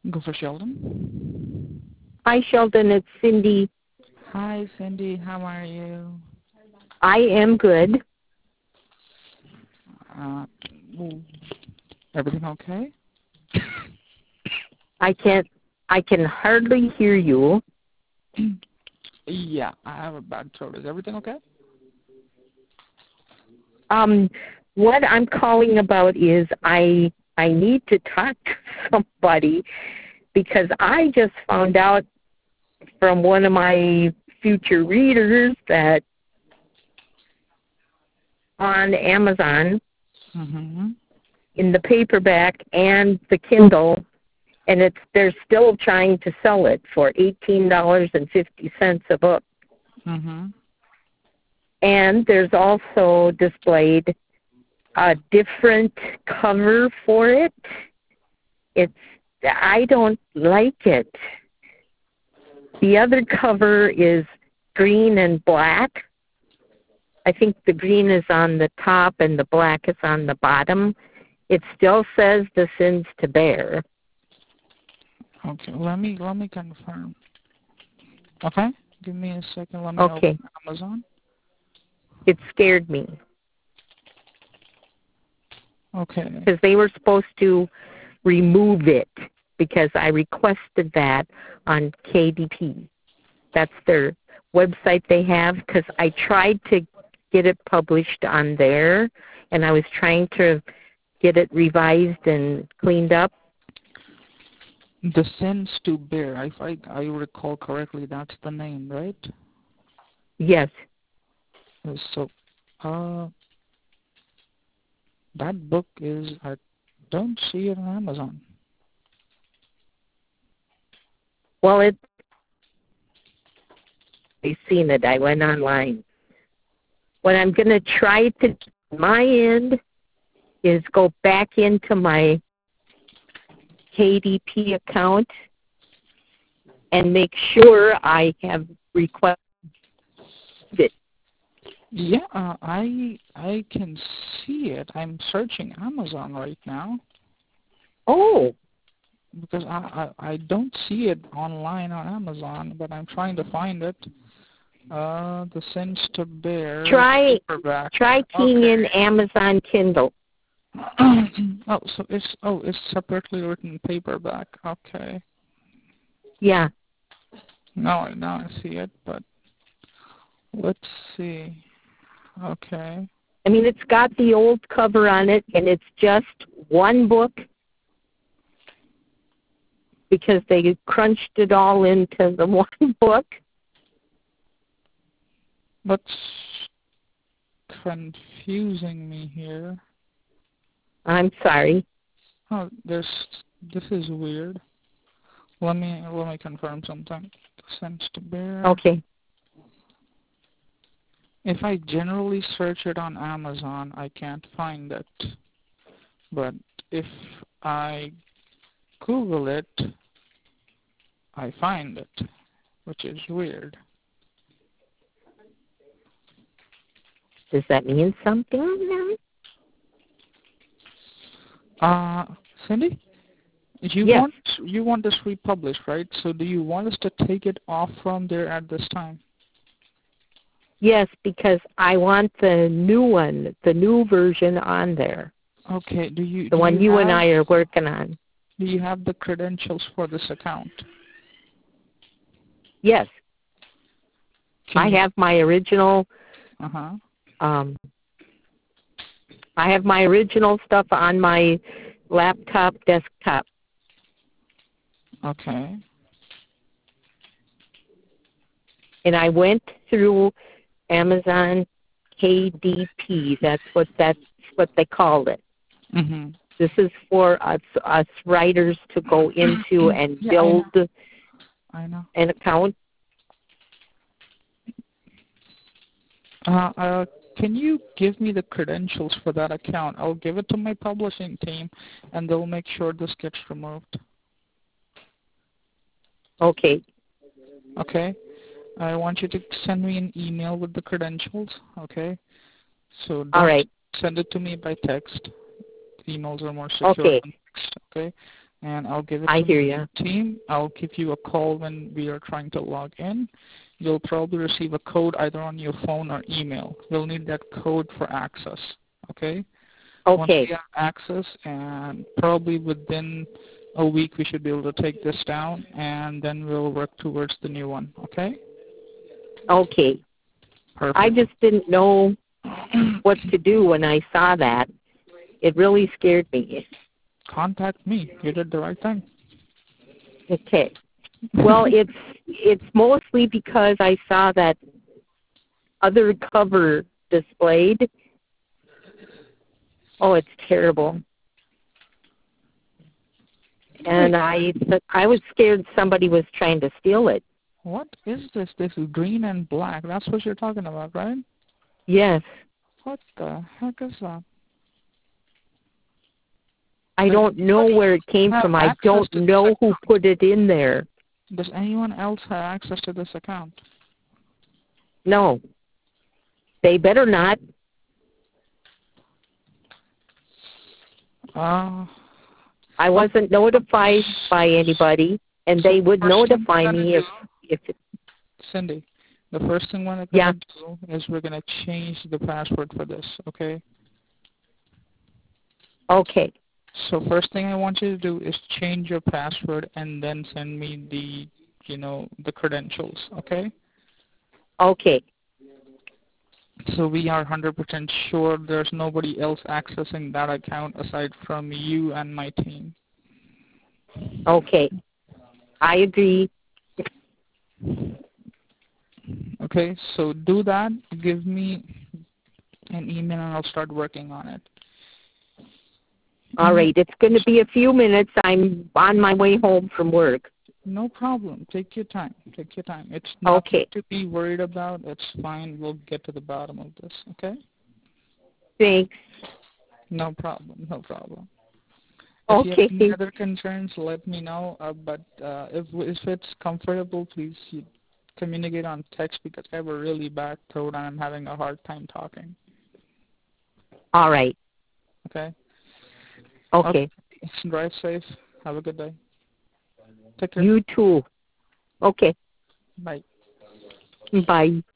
Go for Sheldon. Hi, Sheldon. It's Cindy. Hi, Cindy. How are you? I am good. Uh, well, everything okay? I can't. I can hardly hear you. Yeah, I have a bad throat. Is everything okay? Um, what I'm calling about is I need to talk to somebody because I just found out from one of my future readers that on Amazon Mm-hmm. in the paperback and the Kindle, and they're still trying to sell it for $18.50 a book. Mm-hmm. And there's also displayed a different cover for it. I don't like it. The other cover is green and black. I think the green is on the top and the black is on the bottom. It still says The Sins to Bear. Okay, let me confirm. Okay, give me a second. Let me open Okay, Amazon. it scared me Okay. because they were supposed to remove it because I requested that on KDP. That's their website they have because I tried to get it published on there and I was trying to get it revised and cleaned up. The Sins to Bear. If I recall correctly, that's the name, right? Yes. So, that book is, I don't see it on Amazon. Well, I've seen it. I went online. What I'm going to try to do on my end is go back into my KDP account and make sure I have requested it. Yeah, I can see it. I'm searching Amazon right now Oh, because I don't see it online on Amazon, but I'm trying to find it. The Sins to Bear try paperback. try keying Okay. in Amazon Kindle. It's separately written paperback. Okay. Yeah. Now I see it, but let's see. Okay. I mean, it's got the old cover on it, and it's just one book because they crunched it all into the one book. What's confusing me here? I'm sorry. Oh, this is weird. Let me confirm something. Sense to Bear. Okay. If I generally search it on Amazon, I can't find it. But if I Google it, I find it, which is weird. Does that mean something? Cindy, you Yes. want you want this republished, right? So do you want us to take it off from there at this time? Yes, because I want the new one, the new version on there, Okay. Do you the do one you you and have I are working on. do you have the credentials for this account? Yes. Can I you? have my original Uh-huh. um I have my original stuff on my laptop desktop. Okay. And I went through Amazon KDP. That's what they called it. Mhm. This is for us writers to go into and Yeah, I know. build I know. an account. Uh, uh, can you give me the credentials for that account? I'll give it to my publishing team, and they'll make sure this gets removed. Okay. Okay? I want you to send me an email with the credentials. Okay? So All don't right. send it to me by text. Emails are more secure Okay. than text. Okay? and I'll give it I to hear my you. team. I'll give you a call when we are trying to log in. You'll probably receive a code either on your phone or email. You'll need that code for access, okay? Once we Okay. have access, and probably within a week we should be able to take this down, and then we'll work towards the new one, okay? Okay. I Perfect. just didn't know what to do when I saw that. It really scared me. Contact me. You did the right thing. Okay. Well, it's mostly because I saw that other cover displayed. Oh, it's terrible. Wait, And I was scared somebody was trying to steal it. what is this? This is green and black. That's what you're talking about, right? Yes. What the heck is that? I Does don't know anybody where it came have from. I access don't to this know who account? put it in there. Does anyone else have access to this account? No. They better not. Uh, I okay. wasn't notified by anybody, and So they the would first thing we're notify gonna me do, if it, Cindy, the first thing we're yeah. gonna do is we're gonna change the password for this, okay? Okay. So first thing I want you to do is change your password and then send me the, the credentials, okay? Okay. So we are 100% sure there's nobody else accessing that account aside from you and my team. Okay. I agree. Okay, so do that. Give me an email and I'll start working on it. All right. It's going to be a few minutes. I'm on my way home from work. No problem. Take your time. Take your time. It's nothing Okay. to be worried about. It's fine. We'll get to the bottom of this, okay? Thanks. No problem. No problem. If you have Okay. any other concerns, let me know. If it's comfortable, please communicate on text because I have a really bad throat and I'm having a hard time talking. All right. Okay? Okay. Okay. Drive safe. Have a good day. Take care. You too. Okay. Bye. Bye.